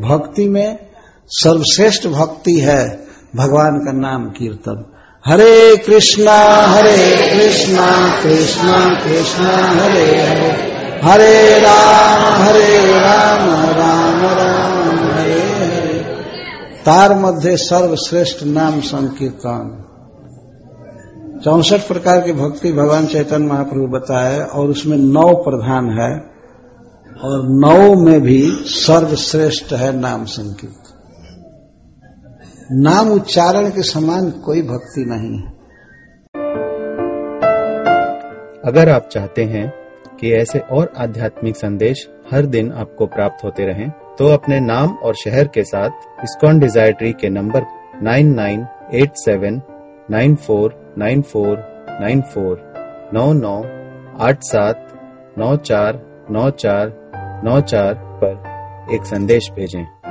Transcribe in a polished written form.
भक्ति में सर्वश्रेष्ठ भक्ति है भगवान का नाम कीर्तन। हरे कृष्णा कृष्णा कृष्णा हरे हरे, हरे राम राम राम हरे हरे। तार मध्य सर्वश्रेष्ठ नाम संकीर्तन। 64 प्रकार की भक्ति भगवान चैतन्य महाप्रभु बताए और उसमें 9 प्रधान है और 9 में भी सर्वश्रेष्ठ है नाम संकीर्तन। नाम उच्चारण के समान कोई भक्ति नहीं है। अगर आप चाहते हैं कि ऐसे और आध्यात्मिक संदेश हर दिन आपको प्राप्त होते रहें, तो अपने नाम और शहर के साथ इस्कॉन डिजायर ट्री के नंबर 9987949494 9987949494 पर एक संदेश भेजें।